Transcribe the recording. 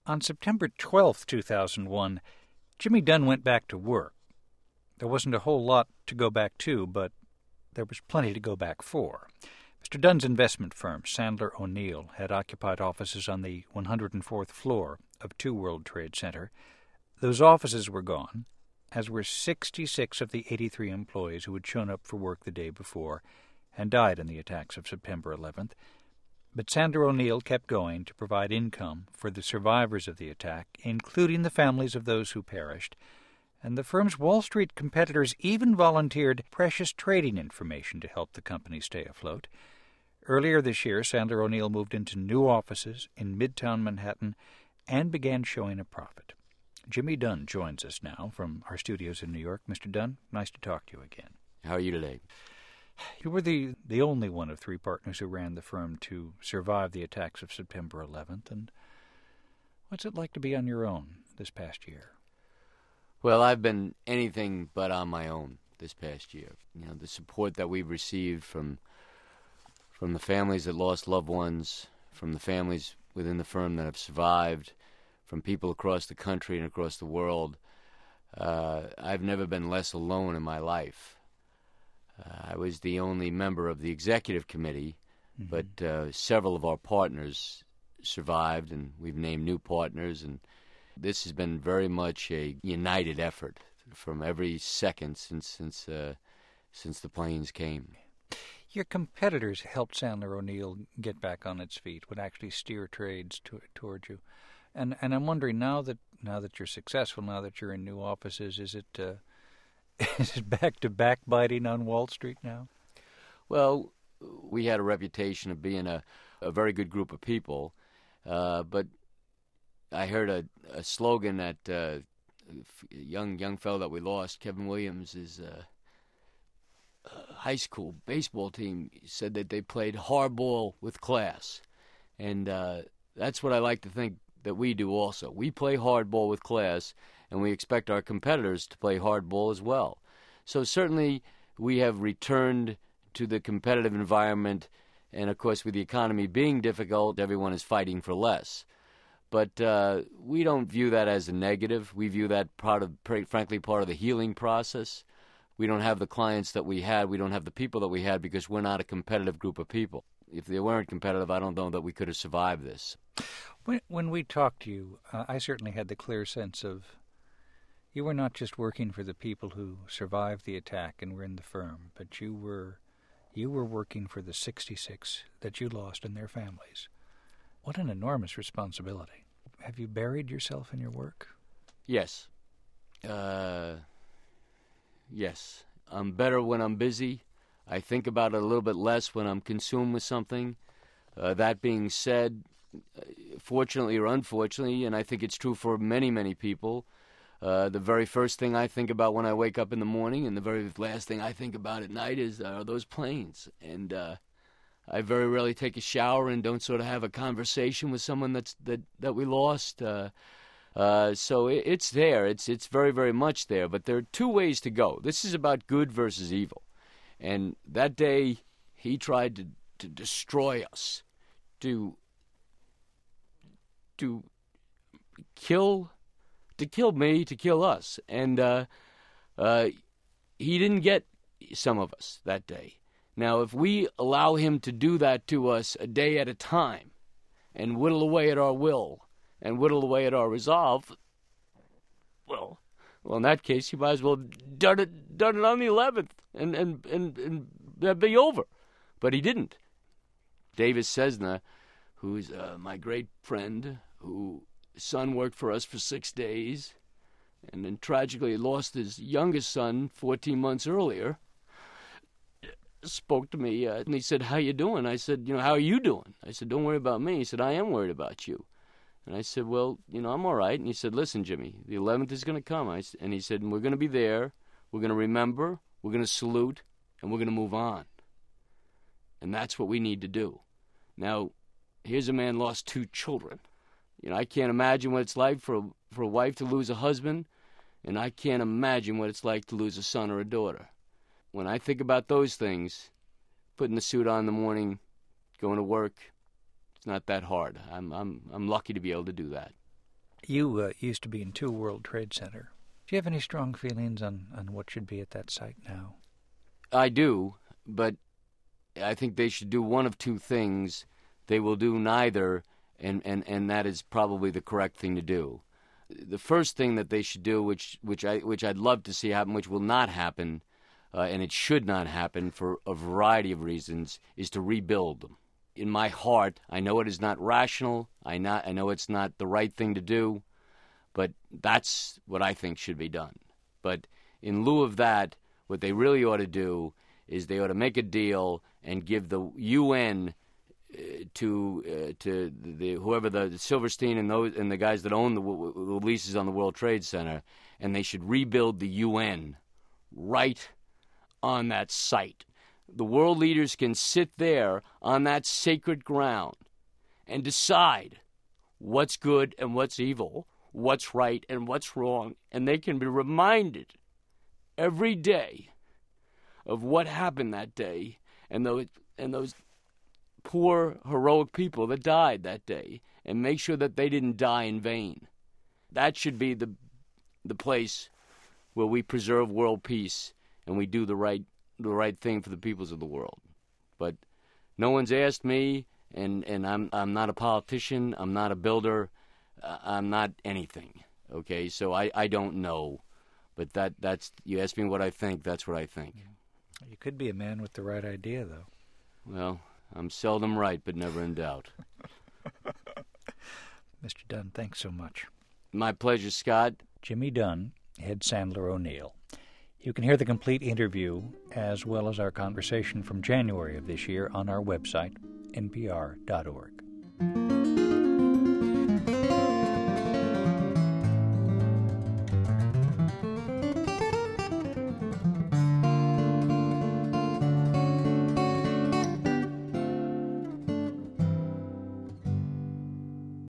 On September 12th, 2001, Jimmy Dunn went back to work. There wasn't a whole lot to go back to, but there was plenty to go back for. Mr. Dunn's investment firm, Sandler O'Neill, had occupied offices on the 104th floor of 2 World Trade Center. Those offices were gone, as were 66 of the 83 employees who had shown up for work the day before and died in the attacks of September 11th. But Sandler O'Neill kept going to provide income for the survivors of the attack, including the families of those who perished, and the firm's Wall Street competitors even volunteered precious trading information to help the company stay afloat. Earlier this year, Sandler O'Neill moved into new offices in Midtown Manhattan and began showing a profit. Jimmy Dunn joins us now from our studios in New York. Mr. Dunn, nice to talk to you again. How are you today? You were the only one of 3 partners who ran the firm to survive the attacks of September 11th. And what's it like to be on your own this past year? Well, I've been anything but on my own this past year. You know, the support that we've received from the families that lost loved ones, from the families within the firm that have survived, from people across the country and across the world. I've never been less alone in my life. I was the only member of the executive committee, but several of our partners survived, and we've named new partners, and this has been very much a united effort from every second since the planes came. Your competitors helped Sandler O'Neill get back on its feet, would actually steer trades toward you. And I'm wondering, now that you're successful, now that you're in new offices, is it back to backbiting on Wall Street now? Well, we had a reputation of being a very good group of people, but I heard a slogan that a young fellow that we lost, Kevin Williams, his high school baseball team said that they played hardball with class, and that's what I like to think that we do also. We play hardball with class, and we expect our competitors to play hardball as well. So certainly we have returned to the competitive environment, and of course with the economy being difficult, everyone is fighting for less. But we don't view that as a negative. We view that frankly part of the healing process. We don't have the clients that we had. We don't have the people that we had because we're not a competitive group of people. If they weren't competitive, I don't know that we could have survived this. When we talked to you, I certainly had the clear sense of you were not just working for the people who survived the attack and were in the firm, but you were working for the 66 that you lost and their families. What an enormous responsibility. Have you buried yourself in your work? Yes. Yes. I'm better when I'm busy. I think about it a little bit less when I'm consumed with something. That being said, fortunately or unfortunately, and I think it's true for many, many people, the very first thing I think about when I wake up in the morning and the very last thing I think about at night are those planes. And I very rarely take a shower and don't sort of have a conversation with someone that we lost. So it's there. It's very, very much there. But there are 2 ways to go. This is about good versus evil. And that day, he tried to destroy us, to kill me, to kill us. And he didn't get some of us that day. Now, if we allow him to do that to us a day at a time and whittle away at our will and whittle away at our resolve, well, in that case, you might as well have done it on the 11th and that'd be over. But he didn't. Davis Cessna, who's my great friend, whose son worked for us for 6 days and then tragically lost his youngest son 14 months earlier, spoke to me and he said, "How you doing?" I said, "How are you doing?" I said, "Don't worry about me." He said, "I am worried about you." And I said, "Well, I'm all right." And he said, "Listen, Jimmy, the 11th is going to come." And he said, "We're going to be there. We're going to remember. We're going to salute. And we're going to move on." And that's what we need to do. Now, here's a man lost 2 children. I can't imagine what it's like for a wife to lose a husband, and I can't imagine what it's like to lose a son or a daughter. When I think about those things, putting the suit on in the morning, going to work, it's not that hard. I'm lucky to be able to do that. You used to be in 2 World Trade Center. Do you have any strong feelings on what should be at that site now? I do, but I think they should do one of two things. They will do neither, and that is probably the correct thing to do. The first thing that they should do, which I'd love to see happen, which will not happen, and it should not happen for a variety of reasons, is to rebuild them. In my heart, I know it is not rational. I know it's not the right thing to do, but that's what I think should be done. But in lieu of that, what they really ought to do is they ought to make a deal and give the UN to whoever the Silverstein and the guys that own the leases on the World Trade Center, and they should rebuild the UN right on that site. The world leaders can sit there on that sacred ground and decide what's good and what's evil, what's right and what's wrong, and they can be reminded every day of what happened that day and those poor heroic people that died that day, and make sure that they didn't die in vain. That should be the place where we preserve world peace and we do the right thing for the peoples of the world. But no one's asked me, and I'm not a politician, I'm not a builder, I'm not anything. Okay, so I don't know. But that's you ask me what I think, that's what I think. You could be a man with the right idea, though. Well, I'm seldom right, but never in doubt. Mr. Dunn, thanks so much. My pleasure, Scott. Jimmy Dunn, Ed Sandler O'Neill. You can hear the complete interview, as well as our conversation from January of this year, on our website, npr.org.